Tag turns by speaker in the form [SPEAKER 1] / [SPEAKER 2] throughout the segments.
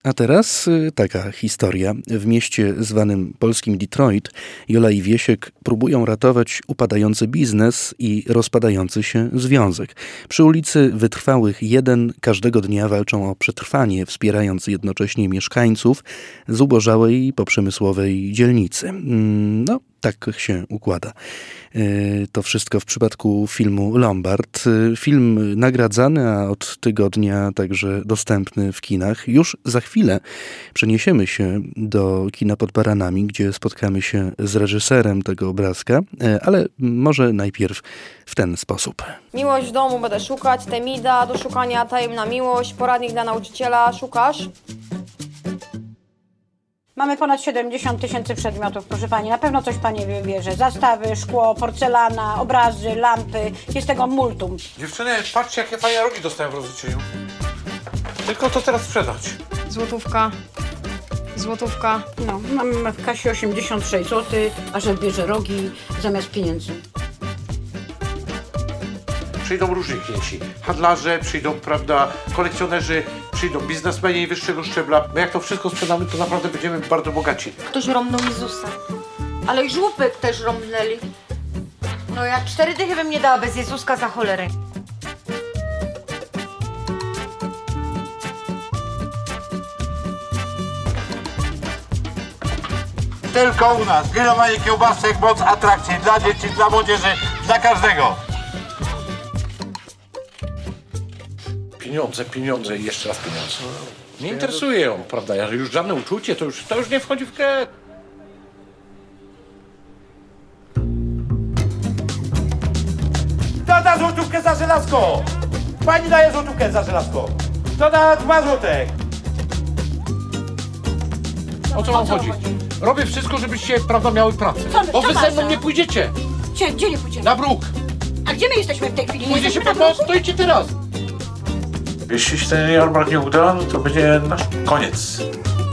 [SPEAKER 1] A teraz taka historia. W mieście zwanym polskim Detroit Jola i Wiesiek próbują ratować upadający biznes i rozpadający się związek. Przy ulicy Wytrwałych 1 każdego dnia walczą o przetrwanie, wspierając jednocześnie mieszkańców z ubożałej i poprzemysłowej dzielnicy. No, tak się układa. To wszystko w przypadku filmu Lombard. Film nagradzany, a od tygodnia także dostępny w kinach. Już za chwilę przeniesiemy się do kina Pod Baranami, gdzie spotkamy się z reżyserem tego obrazka, ale może najpierw w ten sposób.
[SPEAKER 2] Miłość w domu będę szukać, Temida do szukania, tajemna miłość, poradnik dla nauczyciela, szukasz?
[SPEAKER 3] Mamy ponad 70 000 przedmiotów, proszę pani. Na pewno coś pani wybierze. Zastawy, szkło, porcelana, obrazy, lampy. Jest tego multum.
[SPEAKER 4] Dziewczyny, patrzcie, jakie fajne rogi dostałem w rozliczeniu. Tylko to teraz sprzedać.
[SPEAKER 2] Złotówka.
[SPEAKER 3] No, mam w kasie 86 zł, a że bierze rogi zamiast pieniędzy.
[SPEAKER 4] Przyjdą różni klienci. Handlarze, przyjdą, prawda, kolekcjonerzy, przyjdą biznesmeni wyższego szczebla. My jak to wszystko sprzedamy, to naprawdę będziemy bardzo bogaci.
[SPEAKER 5] Ktoś rąbnął Jezusa. Ale i żłóbek też rąbnęli. No ja 4 dychy bym nie dała bez Jezuska za cholerę.
[SPEAKER 6] Tylko u nas. Grillowanie kiełbasek, moc atrakcji dla dzieci, dla młodzieży, dla każdego.
[SPEAKER 4] Pieniądze i jeszcze raz pieniądze. Nie interesuje ją, prawda? Jeżeli już żadne uczucie, to już nie wchodzi w grę.
[SPEAKER 6] Kto da złotówkę za żelazko? Pani daje złotówkę za żelazko. Kto da 2 złote?
[SPEAKER 4] O co wam chodzi? Robię wszystko, żebyście, prawda, miały pracę. Bo wy ze mną nie pójdziecie.
[SPEAKER 3] Gdzie nie pójdziemy?
[SPEAKER 4] Na bruk.
[SPEAKER 3] A gdzie my jesteśmy w tej chwili? Nie
[SPEAKER 4] Pójdziecie
[SPEAKER 3] jesteśmy
[SPEAKER 4] po
[SPEAKER 3] na
[SPEAKER 4] most, to idźcie teraz.
[SPEAKER 6] Jeśli się ten jarmark nie uda, to będzie nasz koniec.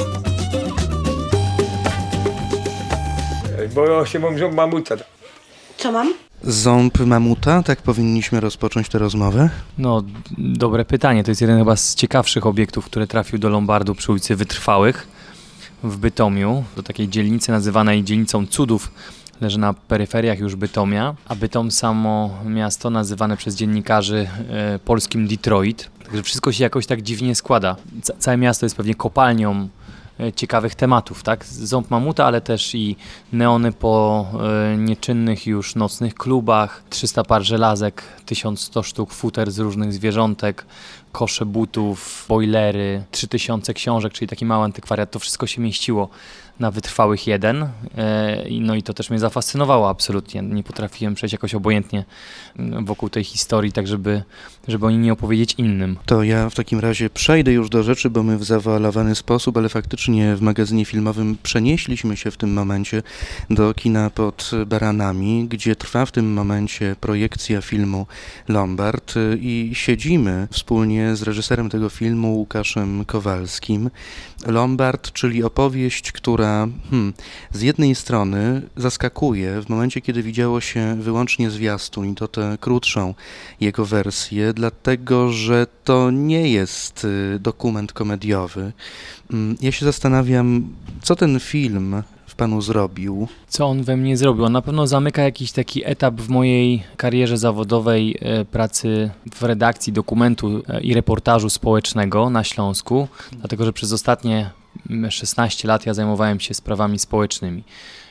[SPEAKER 7] Bo się mam mamuta.
[SPEAKER 3] Co mam?
[SPEAKER 1] Ząb mamuta? Tak powinniśmy rozpocząć tę rozmowę?
[SPEAKER 8] No, dobre pytanie. To jest jeden chyba z ciekawszych obiektów, który trafił do Lombardu przy ulicy Wytrwałych w Bytomiu, do takiej dzielnicy nazywanej dzielnicą cudów. Leży na peryferiach już Bytomia, a Bytom samo miasto nazywane przez dziennikarzy polskim Detroit. Także wszystko się jakoś tak dziwnie składa. Całe miasto jest pewnie kopalnią ciekawych tematów, tak? Ząb mamuta, ale też i neony po nieczynnych już nocnych klubach, 300 par żelazek, 1100 sztuk futer z różnych zwierzątek, kosze butów, bojlery, 3000 książek, czyli taki mały antykwariat. To wszystko się mieściło na Wytrwałych 1. No i to też mnie zafascynowało absolutnie. Nie potrafiłem przejść jakoś obojętnie wokół tej historii, tak żeby o niej nie opowiedzieć innym.
[SPEAKER 1] To ja w takim razie przejdę już do rzeczy, bo my w zawalowany sposób, ale faktycznie w magazynie filmowym przenieśliśmy się w tym momencie do kina Pod Baranami, gdzie trwa w tym momencie projekcja filmu Lombard i siedzimy wspólnie z reżyserem tego filmu, Łukaszem Kowalskim. Lombard, czyli opowieść, która z jednej strony zaskakuje w momencie, kiedy widziało się wyłącznie zwiastun i to tę krótszą jego wersję, dlatego że to nie jest dokument komediowy. Ja się zastanawiam, co ten film w panu zrobił.
[SPEAKER 8] Co on we mnie zrobił? On na pewno zamyka jakiś taki etap w mojej karierze zawodowej pracy w redakcji dokumentu i reportażu społecznego na Śląsku, dlatego że przez ostatnie 16 lat ja zajmowałem się sprawami społecznymi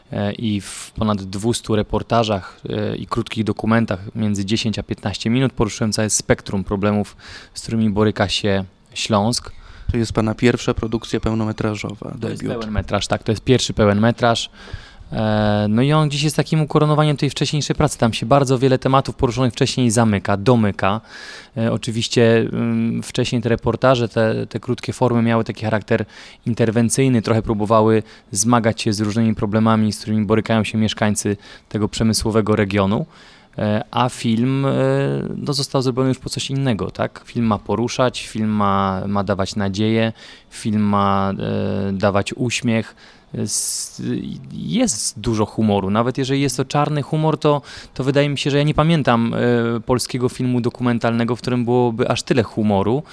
[SPEAKER 8] i w ponad 200 reportażach i krótkich dokumentach między 10 a 15 minut poruszyłem całe spektrum problemów, z którymi boryka się Śląsk.
[SPEAKER 1] To jest pana pierwsza produkcja pełnometrażowa, debiut.
[SPEAKER 8] To jest pełen metraż, tak, to jest pierwszy pełen metraż. No i on dziś jest takim ukoronowaniem tej wcześniejszej pracy. Tam się bardzo wiele tematów poruszonych wcześniej domyka. Oczywiście wcześniej te reportaże, te krótkie formy miały taki charakter interwencyjny, trochę próbowały zmagać się z różnymi problemami, z którymi borykają się mieszkańcy tego przemysłowego regionu. A film został zrobiony już po coś innego, tak? Film ma poruszać, film ma dawać nadzieję, film ma dawać uśmiech. Jest dużo humoru, nawet jeżeli jest to czarny humor, to wydaje mi się, że ja nie pamiętam polskiego filmu dokumentalnego, w którym byłoby aż tyle humoru,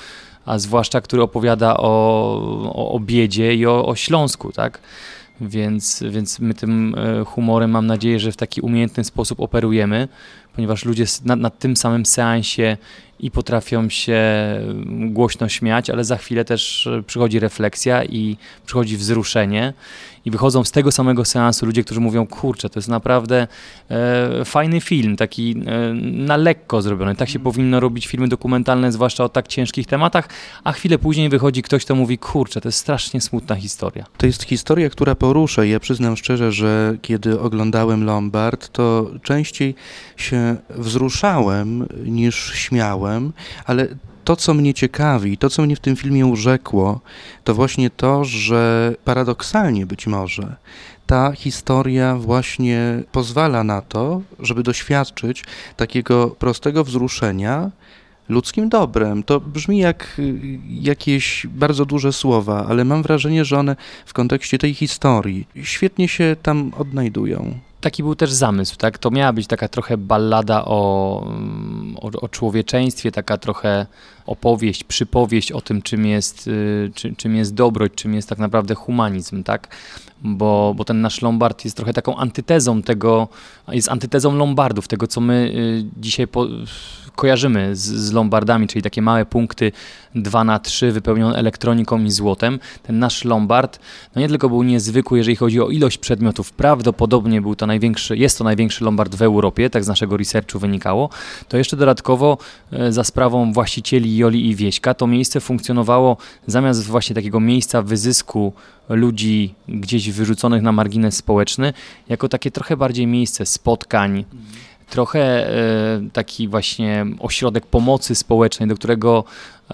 [SPEAKER 8] a zwłaszcza który opowiada o biedzie i o Śląsku, tak? Więc my tym humorem mam nadzieję, że w taki umiejętny sposób operujemy, ponieważ ludzie na tym samym seansie i potrafią się głośno śmiać, ale za chwilę też przychodzi refleksja i przychodzi wzruszenie i wychodzą z tego samego seansu ludzie, którzy mówią, kurczę, to jest naprawdę fajny film, taki na lekko zrobiony. Tak się powinno robić filmy dokumentalne, zwłaszcza o tak ciężkich tematach, a chwilę później wychodzi ktoś, kto mówi, kurczę, to jest strasznie smutna historia.
[SPEAKER 1] To jest historia, która porusza. Ja przyznam szczerze, że kiedy oglądałem Lombard, to częściej się wzruszałem niż śmiałem, ale to, co mnie ciekawi, to, co mnie w tym filmie urzekło, to właśnie to, że paradoksalnie być może ta historia właśnie pozwala na to, żeby doświadczyć takiego prostego wzruszenia ludzkim dobrem. To brzmi jak jakieś bardzo duże słowa, ale mam wrażenie, że one w kontekście tej historii świetnie się tam odnajdują.
[SPEAKER 8] Taki był też zamysł, tak? To miała być taka trochę ballada o człowieczeństwie, taka trochę opowieść, przypowieść o tym, czym jest dobroć, czym jest tak naprawdę humanizm, tak? Bo ten nasz Lombard jest trochę taką antytezą tego, jest antytezą Lombardów, tego co my dzisiaj kojarzymy z Lombardami, czyli takie małe punkty 2x3 wypełnione elektroniką i złotem. Ten nasz Lombard no nie tylko był niezwykły, jeżeli chodzi o ilość przedmiotów, prawdopodobnie jest to największy Lombard w Europie, tak z naszego researchu wynikało, to jeszcze dodatkowo za sprawą właścicieli Joli i Wieśka to miejsce funkcjonowało zamiast właśnie takiego miejsca wyzysku ludzi gdzieś wyrzuconych na margines społeczny, jako takie trochę bardziej miejsce spotkań, trochę taki właśnie ośrodek pomocy społecznej, do którego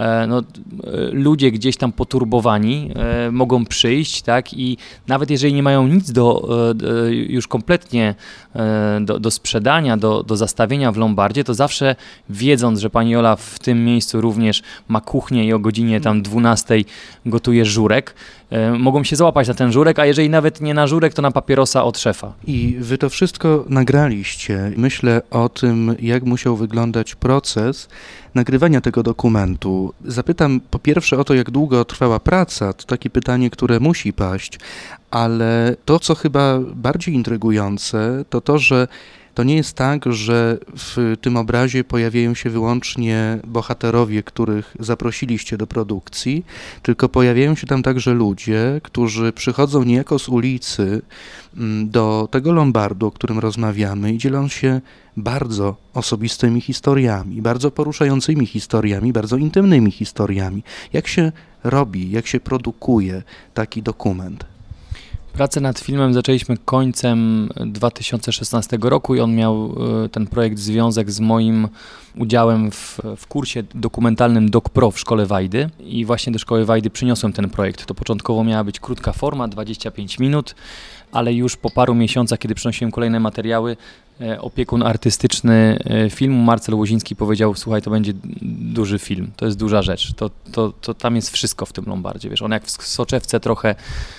[SPEAKER 8] ludzie gdzieś tam poturbowani mogą przyjść, tak? I nawet jeżeli nie mają nic już kompletnie do sprzedania, do zastawienia w Lombardzie, to zawsze wiedząc, że pani Jola w tym miejscu również ma kuchnię i o godzinie tam 12 gotuje żurek, mogą się załapać na ten żurek, a jeżeli nawet nie na żurek, to na papierosa od szefa.
[SPEAKER 1] I wy to wszystko nagraliście. Myślę o tym, jak musiał wyglądać proces nagrywania tego dokumentu. Zapytam po pierwsze o to, jak długo trwała praca, to takie pytanie, które musi paść, ale to, co chyba bardziej intrygujące, to to, że to nie jest tak, że w tym obrazie pojawiają się wyłącznie bohaterowie, których zaprosiliście do produkcji, tylko pojawiają się tam także ludzie, którzy przychodzą niejako z ulicy do tego Lombardu, o którym rozmawiamy i dzielą się bardzo osobistymi historiami, bardzo poruszającymi historiami, bardzo intymnymi historiami. Jak się robi, jak się produkuje taki dokument?
[SPEAKER 8] Pracę nad filmem zaczęliśmy końcem 2016 roku i on miał ten projekt związek z moim udziałem w kursie dokumentalnym DocPro w Szkole Wajdy i właśnie do Szkoły Wajdy przyniosłem ten projekt. To początkowo miała być krótka forma, 25 minut, ale już po paru miesiącach, kiedy przynosiłem kolejne materiały, opiekun artystyczny filmu Marcel Łoziński powiedział, słuchaj, to będzie duży film, to jest duża rzecz, to tam jest wszystko w tym Lombardzie, wiesz, on jak w soczewce trochę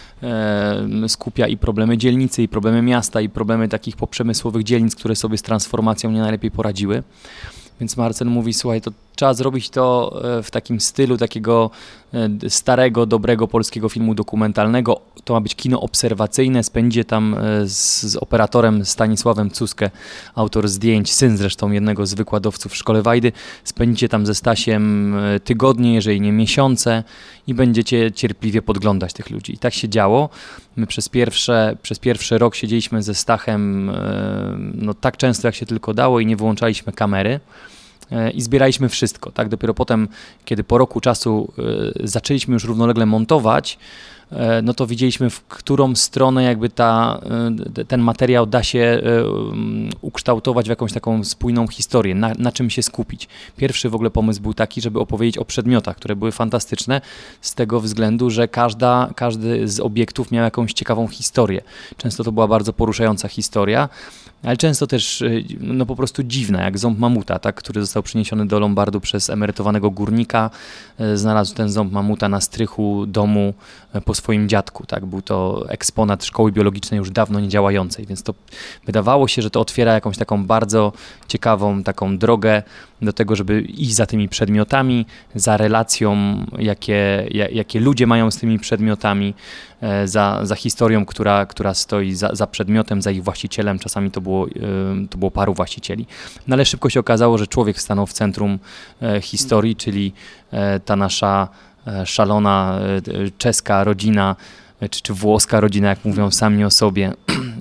[SPEAKER 8] skupia i problemy dzielnicy, i problemy miasta, i problemy takich poprzemysłowych dzielnic, które sobie z transformacją nie najlepiej poradziły. Więc Marcel mówi, słuchaj, to trzeba zrobić to w takim stylu takiego starego, dobrego polskiego filmu dokumentalnego. To ma być kino obserwacyjne, spędzicie tam z operatorem Stanisławem Cuskę, autor zdjęć, syn zresztą jednego z wykładowców w Szkole Wajdy. Spędzicie tam ze Stasiem tygodnie, jeżeli nie miesiące i będziecie cierpliwie podglądać tych ludzi. I tak się działo. My przez pierwszy rok siedzieliśmy ze Stachem tak często, jak się tylko dało i nie wyłączaliśmy kamery. I zbieraliśmy wszystko, tak? Dopiero potem, kiedy po roku czasu zaczęliśmy już równolegle montować, no to widzieliśmy, w którą stronę jakby ten materiał da się ukształtować w jakąś taką spójną historię, na czym się skupić. Pierwszy w ogóle pomysł był taki, żeby opowiedzieć o przedmiotach, które były fantastyczne z tego względu, że każdy z obiektów miał jakąś ciekawą historię. Często to była bardzo poruszająca historia, ale często też po prostu dziwna, jak ząb mamuta, tak, który został przyniesiony do Lombardu przez emerytowanego górnika. Znalazł ten ząb mamuta na strychu domu po swoim dziadku, tak? Był to eksponat szkoły biologicznej już dawno niedziałającej, więc to wydawało się, że to otwiera jakąś taką bardzo ciekawą taką drogę do tego, żeby iść za tymi przedmiotami, za relacją, jakie ludzie mają z tymi przedmiotami, za historią, która stoi za przedmiotem, za ich właścicielem. Czasami to było paru właścicieli. No ale szybko się okazało, że człowiek stanął w centrum historii, czyli ta nasza szalona czeska rodzina, czy włoska rodzina, jak mówią sami o sobie.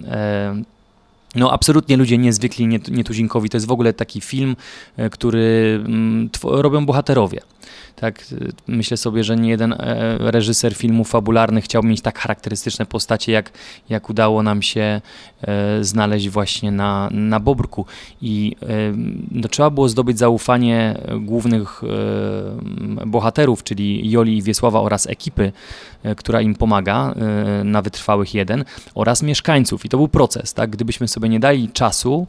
[SPEAKER 8] No absolutnie ludzie niezwykli, nietuzinkowi. To jest w ogóle taki film, który robią bohaterowie. Tak, myślę sobie, że nie jeden reżyser filmów fabularnych chciał mieć tak charakterystyczne postacie, jak udało nam się znaleźć właśnie na Bobrku. I no, trzeba było zdobyć zaufanie głównych bohaterów, czyli Joli i Wiesława oraz ekipy, która im pomaga na Wytrwałych 1 oraz mieszkańców. I to był proces. Tak? Gdybyśmy sobie nie dali czasu,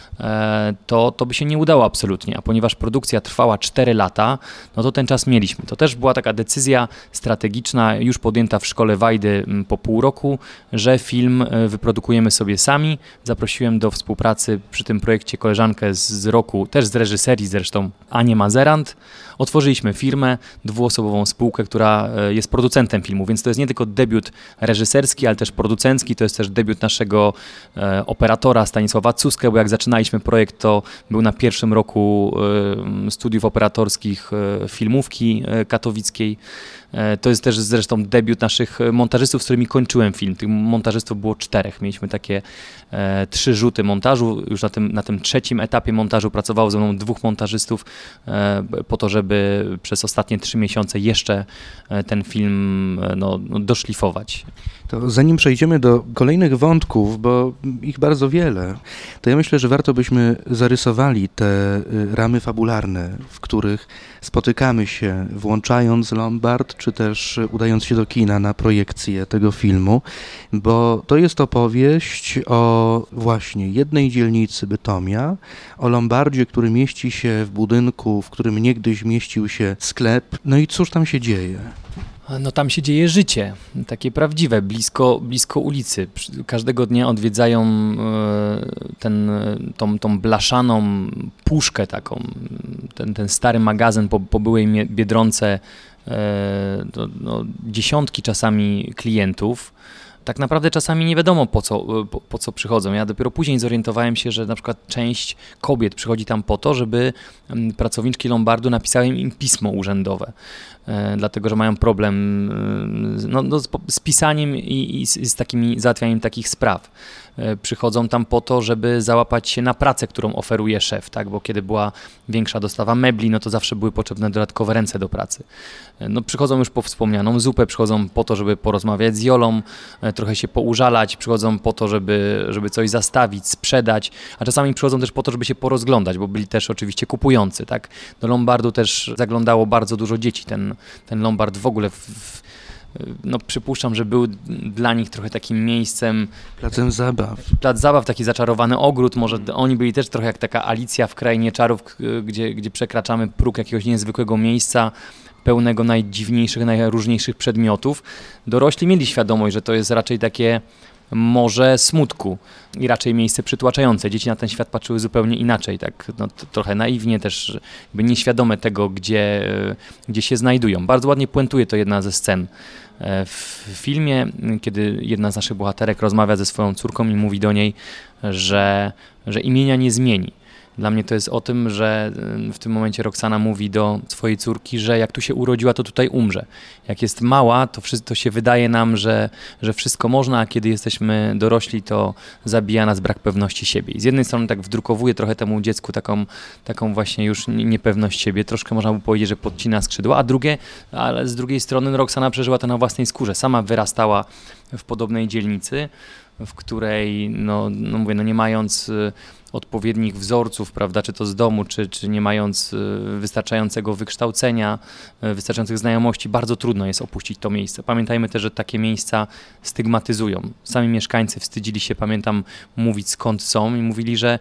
[SPEAKER 8] to by się nie udało absolutnie, a ponieważ produkcja trwała 4 lata, no to ten czas mieliśmy. To też była taka decyzja strategiczna, już podjęta w Szkole Wajdy po pół roku, że film wyprodukujemy sobie sami. Zaprosiłem do współpracy przy tym projekcie koleżankę z roku, też z reżyserii zresztą, Anię Mazerant. Otworzyliśmy firmę, 2-osobową spółkę, która jest producentem filmu, więc to jest nie tylko debiut reżyserski, ale też producencki, to jest też debiut naszego operatora Stanisława Cuskę, bo jak zaczynaliśmy projekt, to był na pierwszym roku studiów operatorskich filmówki katowickiej. To jest też zresztą debiut naszych montażystów, z którymi kończyłem film. Tych montażystów było 4. Mieliśmy takie 3 rzuty montażu. Już na tym 3. etapie montażu pracowało ze mną 2 montażystów po to, żeby przez ostatnie 3 miesiące jeszcze ten film doszlifować.
[SPEAKER 1] To zanim przejdziemy do kolejnych wątków, bo ich bardzo wiele, to ja myślę, że warto byśmy zarysowali te ramy fabularne, w których spotykamy się, włączając Lombard, czy też udając się do kina na projekcję tego filmu, bo to jest opowieść o właśnie jednej dzielnicy Bytomia, o Lombardzie, który mieści się w budynku, w którym niegdyś mieścił się sklep. No i cóż tam się dzieje?
[SPEAKER 8] No tam się dzieje życie, takie prawdziwe, blisko ulicy. Każdego dnia odwiedzają tą blaszaną puszkę taką, ten stary magazyn po byłej Biedronce, dziesiątki czasami klientów. Tak naprawdę czasami nie wiadomo po co przychodzą. Ja dopiero później zorientowałem się, że na przykład część kobiet przychodzi tam po to, żeby pracowniczki Lombardu napisały im pismo urzędowe, dlatego że mają problem z pisaniem i z takimi załatwianiem takich spraw. Przychodzą tam po to, żeby załapać się na pracę, którą oferuje szef, tak? Bo kiedy była większa dostawa mebli, no to zawsze były potrzebne dodatkowe ręce do pracy. No, przychodzą już po wspomnianą zupę, przychodzą po to, żeby porozmawiać z Jolą, trochę się poużalać, przychodzą po to, żeby coś zastawić, sprzedać, a czasami przychodzą też po to, żeby się porozglądać, bo byli też oczywiście kupujący, tak? Do Lombardu też zaglądało bardzo dużo dzieci. Ten Lombard w ogóle przypuszczam, że był dla nich trochę takim miejscem...
[SPEAKER 1] Placem zabaw.
[SPEAKER 8] Plac zabaw, taki zaczarowany ogród. Może oni byli też trochę jak taka Alicja w Krainie Czarów, gdzie przekraczamy próg jakiegoś niezwykłego miejsca, pełnego najdziwniejszych, najróżniejszych przedmiotów. Dorośli mieli świadomość, że to jest raczej takie morze smutku i raczej miejsce przytłaczające. Dzieci na ten świat patrzyły zupełnie inaczej, tak trochę naiwnie też, jakby nieświadome tego, gdzie się znajdują. Bardzo ładnie puentuje to jedna ze scen w filmie, kiedy jedna z naszych bohaterek rozmawia ze swoją córką i mówi do niej, że imienia nie zmieni. Dla mnie to jest o tym, że w tym momencie Roxana mówi do swojej córki, że jak tu się urodziła, to tutaj umrze. Jak jest mała, to się wydaje nam, że wszystko można, a kiedy jesteśmy dorośli, to zabija nas brak pewności siebie. I z jednej strony tak wdrukowuje trochę temu dziecku taką właśnie już niepewność siebie. Troszkę można by powiedzieć, że podcina skrzydła, ale z drugiej strony Roxana przeżyła to na własnej skórze. Sama wyrastała w podobnej dzielnicy, w której, nie mając odpowiednich wzorców, prawda, czy to z domu, czy nie mając wystarczającego wykształcenia, wystarczających znajomości, bardzo trudno jest opuścić to miejsce. Pamiętajmy też, że takie miejsca stygmatyzują. Sami mieszkańcy wstydzili się, pamiętam, mówić skąd są i mówili, że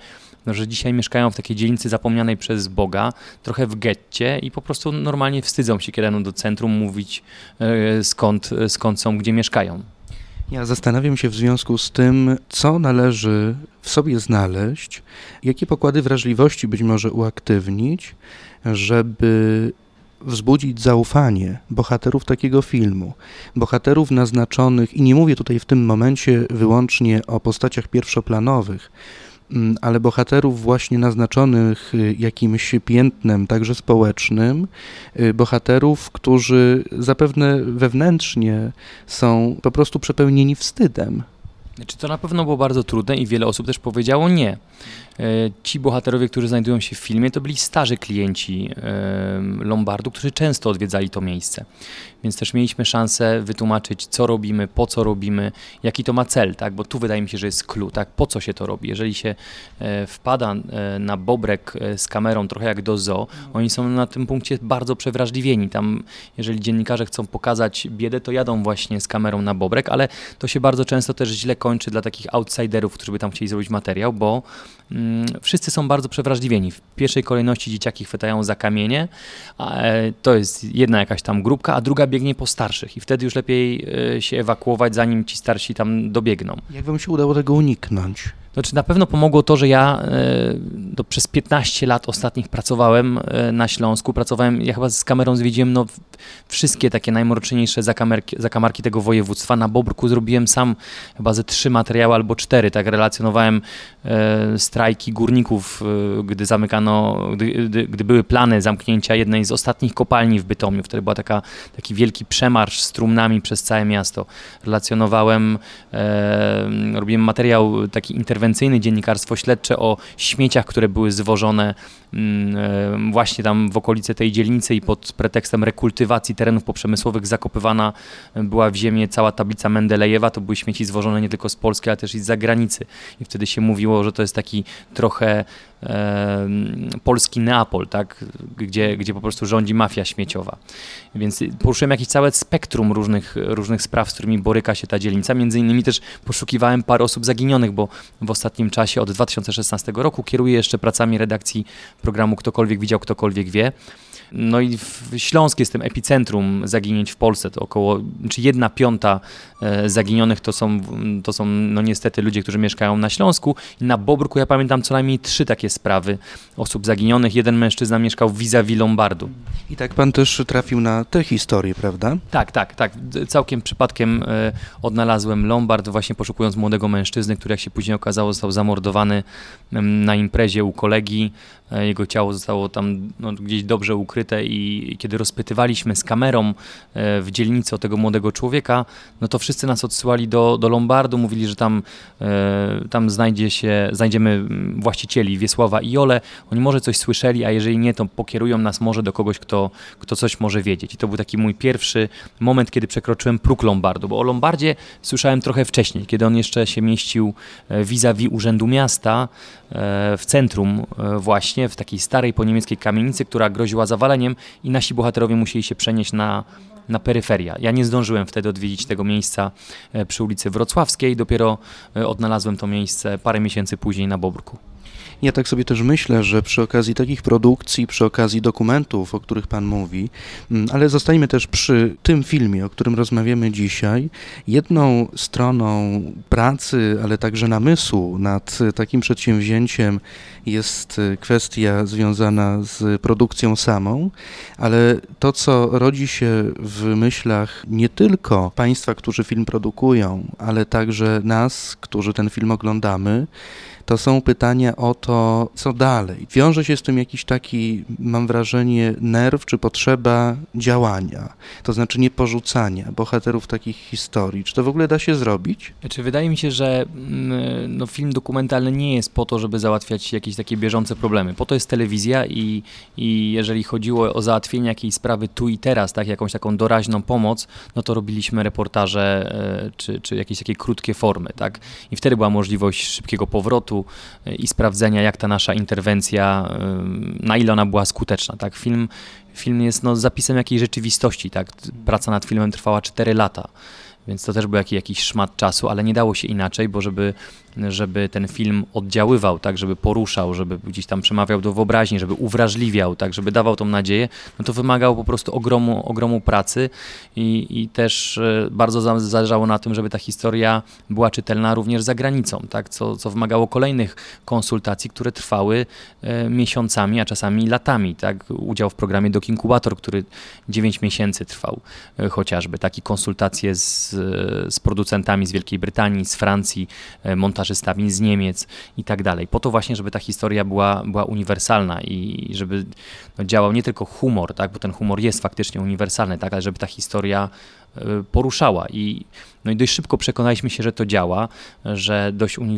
[SPEAKER 8] no, że dzisiaj mieszkają w takiej dzielnicy zapomnianej przez Boga, trochę w getcie i po prostu normalnie wstydzą się, kiedy jadą do centrum mówić skąd są, gdzie mieszkają.
[SPEAKER 1] Ja zastanawiam się w związku z tym, co należy w sobie znaleźć, jakie pokłady wrażliwości być może uaktywnić, żeby wzbudzić zaufanie bohaterów takiego filmu, bohaterów naznaczonych, i nie mówię tutaj w tym momencie wyłącznie o postaciach pierwszoplanowych, ale bohaterów właśnie naznaczonych jakimś piętnem, także społecznym, bohaterów, którzy zapewne wewnętrznie są po prostu przepełnieni wstydem.
[SPEAKER 8] Znaczy, to na pewno było bardzo trudne i wiele osób też powiedziało nie. Ci bohaterowie, którzy znajdują się w filmie, to byli starzy klienci Lombardu, którzy często odwiedzali to miejsce. Więc też mieliśmy szansę wytłumaczyć, co robimy, po co robimy, jaki to ma cel, tak? Bo tu wydaje mi się, że jest clue, tak? Po co się to robi. Jeżeli się wpada na bobrek z kamerą, trochę jak do zoo, oni są na tym punkcie bardzo przewrażliwieni. Tam, jeżeli dziennikarze chcą pokazać biedę, to jadą właśnie z kamerą na bobrek, ale to się bardzo często też źle kończy dla takich outsiderów, którzy by tam chcieli zrobić materiał, bo wszyscy są bardzo przewrażliwieni. W pierwszej kolejności dzieciaki chwytają za kamienie, to jest jedna jakaś tam grupka, a druga biegnie po starszych i wtedy już lepiej się ewakuować, zanim ci starsi tam dobiegną.
[SPEAKER 1] Jak wam się udało tego uniknąć?
[SPEAKER 8] Znaczy, na pewno pomogło to, że ja przez 15 lat ostatnich pracowałem na Śląsku. Ja chyba z kamerą zwiedziłem wszystkie takie najmroczniejsze zakamarki tego województwa. Na Bobrku zrobiłem sam chyba ze 3 materiały albo 4. Tak relacjonowałem strajki górników, gdy były plany zamknięcia jednej z ostatnich kopalni w Bytomiu. Wtedy była taki wielki przemarsz z trumnami przez całe miasto. Relacjonowałem, robiłem materiał taki interwencyjny, dziennikarstwo śledcze o śmieciach, które były zwożone właśnie tam w okolice tej dzielnicy i pod pretekstem rekultywacji terenów poprzemysłowych zakopywana była w ziemię cała tablica Mendelejewa. To były śmieci zwożone nie tylko z Polski, ale też i z zagranicy. I wtedy się mówiło, że to jest taki trochę polski Neapol, tak? Gdzie po prostu rządzi mafia śmieciowa. Więc poruszyłem jakieś całe spektrum różnych spraw, z którymi boryka się ta dzielnica. Między innymi też poszukiwałem parę osób zaginionych, bo w ostatnim czasie od 2016 roku kieruję jeszcze pracami redakcji programu Ktokolwiek widział, ktokolwiek wie. No i Śląsk jest tym epicentrum zaginięć w Polsce. To około, czy 1/5 zaginionych to są no niestety ludzie, którzy mieszkają na Śląsku. I na Bobrku ja pamiętam co najmniej 3 takie sprawy osób zaginionych. Jeden mężczyzna mieszkał vis-a-vis Lombardu.
[SPEAKER 1] I tak pan też trafił na tę historię, prawda?
[SPEAKER 8] Tak. Całkiem przypadkiem odnalazłem Lombard, właśnie poszukując młodego mężczyzny, który jak się później okazało został zamordowany na imprezie u kolegi. Jego ciało zostało tam gdzieś dobrze ukryte i kiedy rozpytywaliśmy z kamerą w dzielnicy o tego młodego człowieka, no to wszyscy nas odsyłali do Lombardu, mówili, że tam znajdziemy właścicieli Wiesława i Jolę, oni może coś słyszeli, a jeżeli nie, to pokierują nas może do kogoś, kto coś może wiedzieć. I to był taki mój pierwszy moment, kiedy przekroczyłem próg Lombardu, bo o Lombardzie słyszałem trochę wcześniej, kiedy on jeszcze się mieścił vis-a-vis Urzędu Miasta w centrum właśnie, w takiej starej po niemieckiej kamienicy, która groziła zawaleniem i nasi bohaterowie musieli się przenieść na peryferia. Ja nie zdążyłem wtedy odwiedzić tego miejsca przy ulicy Wrocławskiej, dopiero odnalazłem to miejsce parę miesięcy później na Bobrku.
[SPEAKER 1] Ja tak sobie też myślę, że przy okazji takich produkcji, przy okazji dokumentów, o których pan mówi, ale zostańmy też przy tym filmie, o którym rozmawiamy dzisiaj, jedną stroną pracy, ale także namysłu nad takim przedsięwzięciem jest kwestia związana z produkcją samą, ale to, co rodzi się w myślach nie tylko państwa, którzy film produkują, ale także nas, którzy ten film oglądamy, to są pytania o to, co dalej. Wiąże się z tym jakiś taki, mam wrażenie, nerw czy potrzeba działania, to znaczy nie porzucania bohaterów takich historii. Czy to w ogóle da się zrobić?
[SPEAKER 8] Wydaje mi się, że film dokumentalny nie jest po to, żeby załatwiać jakieś takie bieżące problemy. Po to jest telewizja i jeżeli chodziło o załatwienie jakiejś sprawy tu i teraz, tak, jakąś taką doraźną pomoc, no to robiliśmy reportaże czy jakieś takie krótkie formy, tak? I wtedy była możliwość szybkiego powrotu i sprawdzenia, jak ta nasza interwencja, na ile ona była skuteczna. Tak? Film jest zapisem jakiejś rzeczywistości. Tak? Praca nad filmem trwała 4 lata. Więc to też był jakiś szmat czasu, ale nie dało się inaczej, bo żeby żeby ten film oddziaływał, tak, żeby poruszał, żeby gdzieś tam przemawiał do wyobraźni, żeby uwrażliwiał, tak, żeby dawał tą nadzieję, no to wymagał po prostu ogromu pracy i też bardzo zależało na tym, żeby ta historia była czytelna również za granicą, tak, co wymagało kolejnych konsultacji, które trwały miesiącami, a czasami latami, tak, udział w programie Doc Incubator, który 9 miesięcy trwał chociażby, takie konsultacje z producentami z Wielkiej Brytanii, z Francji, montażystami z Niemiec i tak dalej. Po to właśnie, żeby ta historia była uniwersalna i żeby działał nie tylko humor, tak, bo ten humor jest faktycznie uniwersalny, tak, ale żeby ta historia poruszała i dość szybko przekonaliśmy się, że to działa, że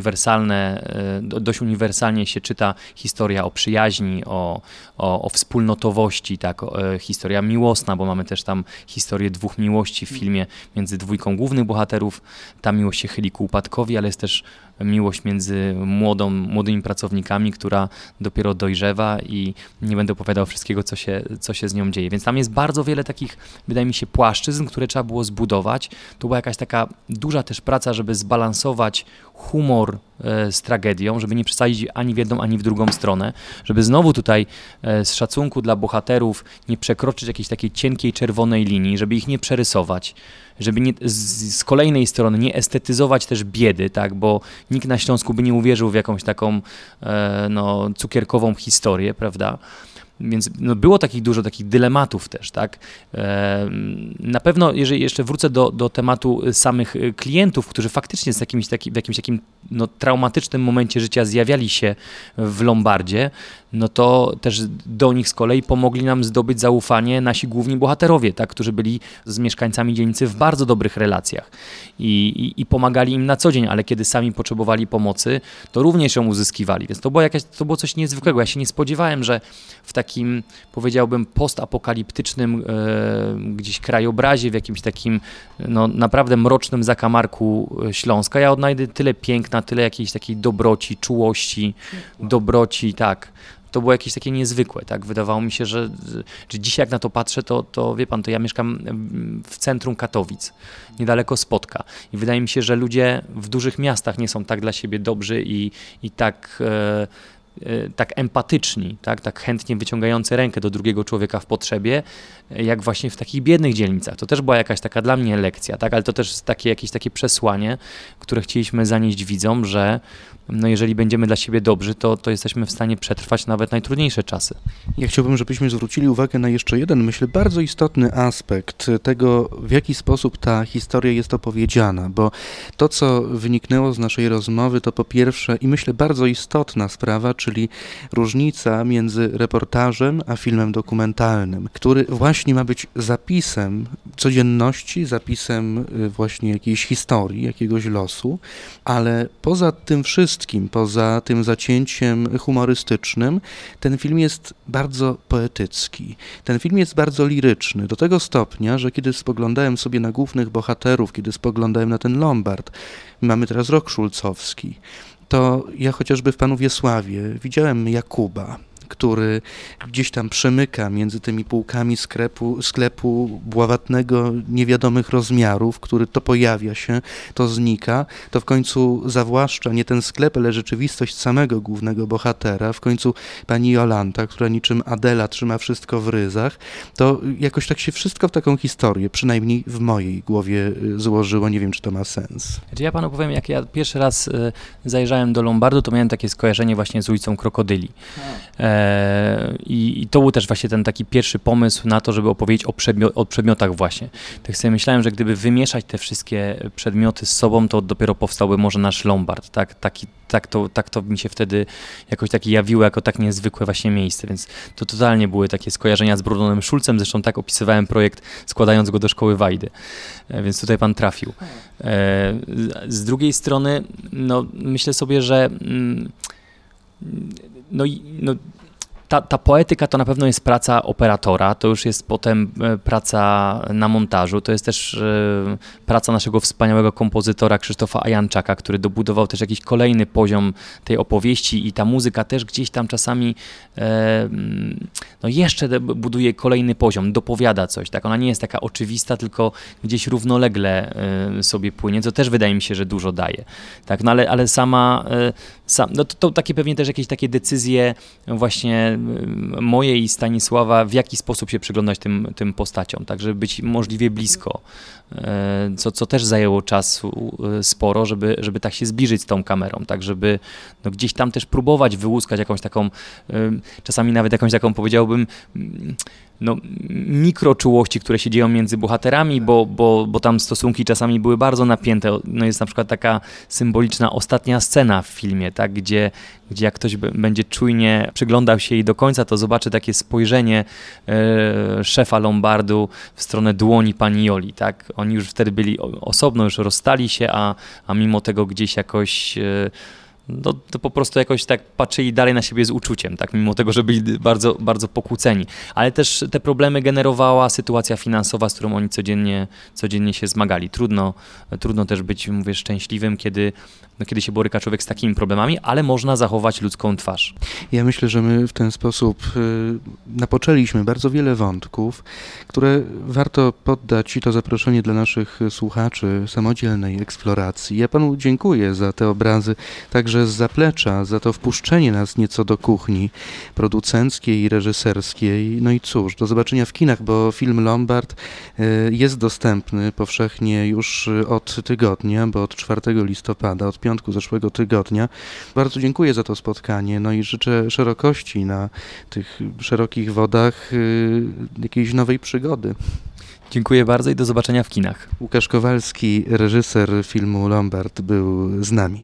[SPEAKER 8] dość uniwersalnie się czyta historia o przyjaźni, o wspólnotowości, tak, historia miłosna, bo mamy też tam historię dwóch miłości w filmie między dwójką głównych bohaterów. Ta miłość się chyli ku upadkowi, ale jest też miłość między młodymi pracownikami, która dopiero dojrzewa i nie będę opowiadał wszystkiego, co się z nią dzieje. Więc tam jest bardzo wiele takich, wydaje mi się, płaszczyzn, które trzeba było zbudować. To była jakaś taka duża też praca, żeby zbalansować humor z tragedią, żeby nie przesadzić ani w jedną, ani w drugą stronę, żeby znowu tutaj z szacunku dla bohaterów nie przekroczyć jakiejś takiej cienkiej, czerwonej linii, żeby ich nie przerysować, żeby z kolejnej strony nie estetyzować też biedy, tak, bo nikt na Śląsku by nie uwierzył w jakąś taką cukierkową historię, prawda? Więc było dużo takich dylematów też, tak? Na pewno, jeżeli jeszcze wrócę do tematu samych klientów, którzy faktycznie w jakimś takim traumatycznym momencie życia zjawiali się w Lombardzie, no to też do nich z kolei pomogli nam zdobyć zaufanie nasi główni bohaterowie, tak? Którzy byli z mieszkańcami dzielnicy w bardzo dobrych relacjach i pomagali im na co dzień, ale kiedy sami potrzebowali pomocy, to również ją uzyskiwali. Więc to było coś niezwykłego. Ja się nie spodziewałem, że w takim, powiedziałbym, postapokaliptycznym gdzieś krajobrazie, w jakimś takim naprawdę mrocznym zakamarku Śląska, ja odnajdę tyle piękna, tyle jakiejś takiej dobroci, czułości, dobroci, tak. To było jakieś takie niezwykłe, tak? Wydawało mi się, że dzisiaj jak na to patrzę, to wie pan, to ja mieszkam w centrum Katowic, niedaleko Spodka i wydaje mi się, że ludzie w dużych miastach nie są tak dla siebie dobrzy i tak empatyczni, tak chętnie wyciągający rękę do drugiego człowieka w potrzebie, jak właśnie w takich biednych dzielnicach. To też była jakaś taka dla mnie lekcja, tak? Ale to też jakieś takie przesłanie, które chcieliśmy zanieść widzom, że jeżeli będziemy dla siebie dobrzy, to jesteśmy w stanie przetrwać nawet najtrudniejsze czasy.
[SPEAKER 1] Ja chciałbym, żebyśmy zwrócili uwagę na jeszcze jeden, myślę, bardzo istotny aspekt tego, w jaki sposób ta historia jest opowiedziana, bo to, co wyniknęło z naszej rozmowy, to po pierwsze i myślę bardzo istotna sprawa, czyli różnica między reportażem a filmem dokumentalnym, który właśnie ma być zapisem codzienności, zapisem właśnie jakiejś historii, jakiegoś losu, ale poza tym wszystkim, poza tym zacięciem humorystycznym, ten film jest bardzo poetycki. Ten film jest bardzo liryczny, do tego stopnia, że kiedy spoglądałem sobie na głównych bohaterów, kiedy spoglądałem na ten Lombard, mamy teraz rok szulcowski, to ja chociażby w Panu Wiesławie widziałem Jakuba, który gdzieś tam przemyka między tymi półkami sklepu bławatnego, niewiadomych rozmiarów, który to pojawia się, to znika, to w końcu zawłaszcza nie ten sklep, ale rzeczywistość samego głównego bohatera, w końcu pani Jolanta, która niczym Adela trzyma wszystko w ryzach, to jakoś tak się wszystko w taką historię, przynajmniej w mojej głowie złożyło, nie wiem, czy to ma sens.
[SPEAKER 8] Ja panu powiem, jak ja pierwszy raz zajrzałem do Lombardu, to miałem takie skojarzenie właśnie z ulicą Krokodyli. I to był też właśnie ten taki pierwszy pomysł na to, żeby opowiedzieć o przedmiotach właśnie. Tak sobie myślałem, że gdyby wymieszać te wszystkie przedmioty z sobą, to dopiero powstałby może nasz Lombard. Tak to mi się wtedy jakoś takie jawiło jako tak niezwykłe właśnie miejsce, więc to totalnie były takie skojarzenia z Brunonem Schulzem, zresztą tak opisywałem projekt, składając go do szkoły Wajdy, więc tutaj pan trafił. Z drugiej strony, myślę sobie, że ta poetyka to na pewno jest praca operatora, to już jest potem praca na montażu, to jest też praca naszego wspaniałego kompozytora Krzysztofa Ajanczaka, który dobudował też jakiś kolejny poziom tej opowieści i ta muzyka też gdzieś tam czasami no jeszcze buduje kolejny poziom, dopowiada coś, tak? Ona nie jest taka oczywista, tylko gdzieś równolegle sobie płynie, co też wydaje mi się, że dużo daje, tak? No ale no to takie pewnie też jakieś takie decyzje właśnie moje i Stanisława, w jaki sposób się przyglądać tym postaciom, tak, żeby być możliwie blisko, co też zajęło czasu sporo, żeby tak się zbliżyć z tą kamerą, tak, żeby no gdzieś tam też próbować wyłuskać jakąś taką, czasami nawet jakąś taką, powiedziałbym, no, mikroczułości, które się dzieją między bohaterami, bo tam stosunki czasami były bardzo napięte. No jest na przykład taka symboliczna ostatnia scena w filmie, tak, gdzie jak ktoś będzie czujnie przyglądał się jej do końca, to zobaczy takie spojrzenie szefa Lombardu w stronę dłoni pani Joli, tak. Oni już wtedy byli osobno, już rozstali się, a mimo tego gdzieś jakoś no, to po prostu jakoś tak patrzyli dalej na siebie z uczuciem, tak, mimo tego, że byli bardzo, bardzo pokłóceni. Ale też te problemy generowała sytuacja finansowa, z którą oni codziennie się zmagali. Trudno też być, mówię, szczęśliwym, kiedy się boryka człowiek z takimi problemami, ale można zachować ludzką twarz.
[SPEAKER 1] Ja myślę, że my w ten sposób napoczęliśmy bardzo wiele wątków, które warto poddać, i to zaproszenie dla naszych słuchaczy, samodzielnej eksploracji. Ja panu dziękuję za te obrazy, także z zaplecza, za to wpuszczenie nas nieco do kuchni producenckiej i reżyserskiej. No i cóż, do zobaczenia w kinach, bo film Lombard jest dostępny powszechnie już od tygodnia, bo od 4 listopada, od piątku zeszłego tygodnia. Bardzo dziękuję za to spotkanie, no i życzę szerokości na tych szerokich wodach jakiejś nowej przygody.
[SPEAKER 8] Dziękuję bardzo i do zobaczenia w kinach.
[SPEAKER 1] Łukasz Kowalski, reżyser filmu Lombard, był z nami.